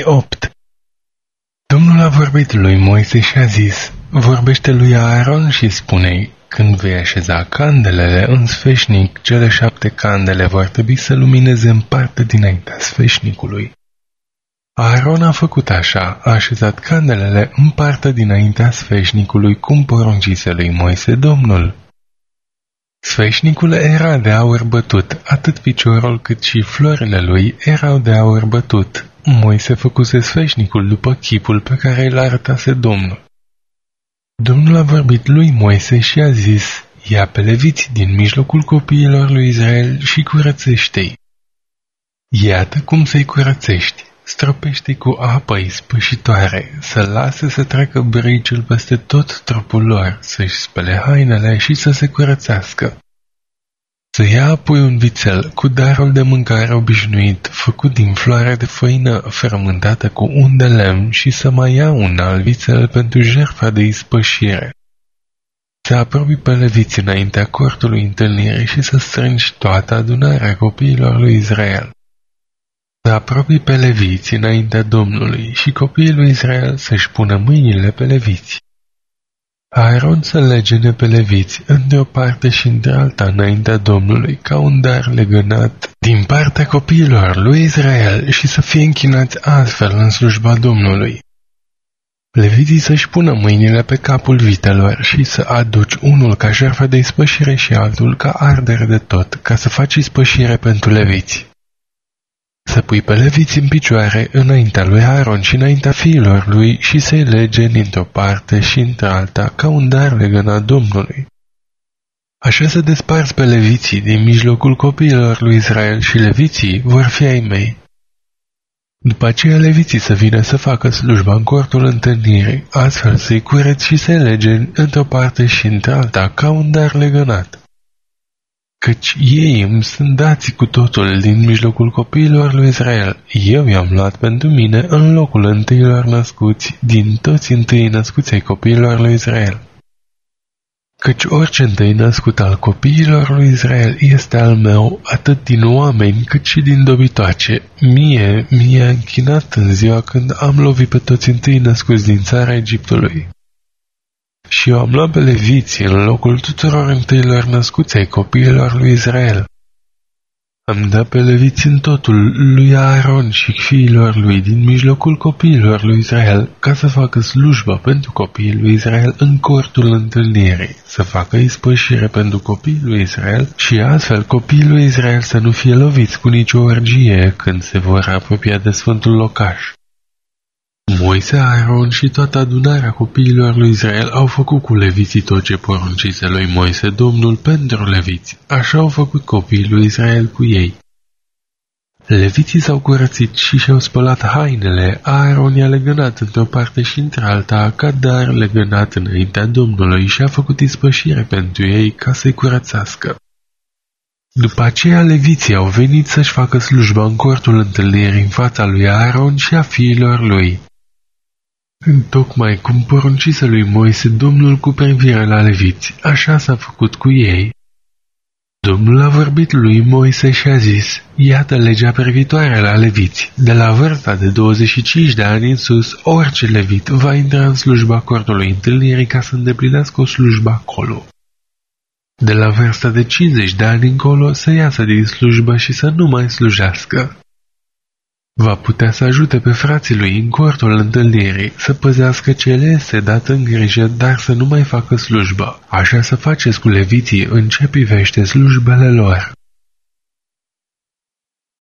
8. Domnul a vorbit lui Moise și a zis: vorbește lui Aaron și spune-i: când vei așeza candelele în sfeșnic, cele 7 candele vor trebui să lumineze în parte dinaintea sfeșnicului. Aaron a făcut așa, a așezat candelele în parte dinaintea sfeșnicului, cum poruncise lui Moise Domnul. Sfeșnicul era de aur bătut, atât piciorul cât și florile lui erau de aur bătut. Moise făcuse sfeșnicul după chipul pe care îl arătase Domnul. Domnul a vorbit lui Moise și a zis: ia pe leviți din mijlocul copiilor lui Israel și curățește-i. Iată cum să-i curățești: stropește-i cu apă ispășitoare, să lase să treacă briciul peste tot trupul lor, să-și spele hainele și să se curățească. Să ia apoi un vițel cu darul de mâncare obișnuit, făcut din floare de făină frământată cu un de lemn, și să mai ia un alt vițel pentru jertfa de ispășire. Să apropii pe leviți înaintea cortului întâlnirii și să strângi toată adunarea copiilor lui Israel. Să apropii pe leviți înaintea Domnului și copiii lui Israel să-și pună mâinile pe leviți. Aaron să legene pe leviți între o parte și între alta înaintea Domnului ca un dar legănat din partea copiilor lui Israel și să fie închinați astfel în slujba Domnului. Leviții să-și pună mâinile pe capul vitelor și să aduci unul ca jertfă de ispășire și altul ca ardere de tot, ca să faci ispășire pentru leviți. Să pui pe leviți în picioare înaintea lui Aaron și înaintea fiilor lui și să-i lege dintr-o parte și într-alta ca un dar legănat Domnului. Așa să desparți pe leviții din mijlocul copiilor lui Israel și leviții vor fi ai mei. După aceea leviții să vină să facă slujba în cortul întâlnirii, astfel să-i cureți și să-i lege într-o parte și într-alta ca un dar legănat. Căci ei îmi sunt dați cu totul din mijlocul copiilor lui Israel. Eu i-am luat pentru mine în locul întâilor născuți din toți întâi născuți ai copiilor lui Israel. Căci orice întâi născut al copiilor lui Israel este al meu, atât din oameni cât și din dobitoace. Mie a închinat în ziua când am lovit pe toți întâi născuți din țara Egiptului. Și eu am luat pe leviți în locul tuturor întâilor născuți ai copiilor lui Israel. Am dat pe leviți în totul lui Aaron și fiilor lui din mijlocul copiilor lui Israel, ca să facă slujbă pentru copiii lui Israel în cortul întâlnirii, să facă ispășire pentru copiii lui Israel și astfel copiii lui Israel să nu fie loviți cu nicio orgie când se vor apropia de sfântul locaș. Moise, Aaron și toată adunarea copiilor lui Israel au făcut cu leviții tot ce poruncise lui Moise Domnul pentru leviți. Așa au făcut copiii lui Israel cu ei. Leviții s-au curățit și și-au spălat hainele. Aaron i-a legănat într-o parte și într-alta ca dar legănat înaintea Domnului și a făcut ispășire pentru ei ca să-i curățească. După aceea leviții au venit să-și facă slujba în cortul întâlnirii în fața lui Aaron și a fiilor lui. Întocmai cum poruncise lui Moise Domnul cu privire la leviți, așa s-a făcut cu ei. Domnul a vorbit lui Moise și a zis: iată legea privitoare la leviți. De la vârsta de 25 de ani în sus, orice levit va intra în slujba cortului întâlnirii ca să îndeplinească o slujbă acolo. De la vârsta de 50 de ani încolo să iasă din slujbă și să nu mai slujească. Va putea să ajute pe frații lui în cortul întâlnirii, să păzească ce le este dat în grijă, dar să nu mai facă slujbă. Așa să faceți cu leviții în ce privește slujbele lor.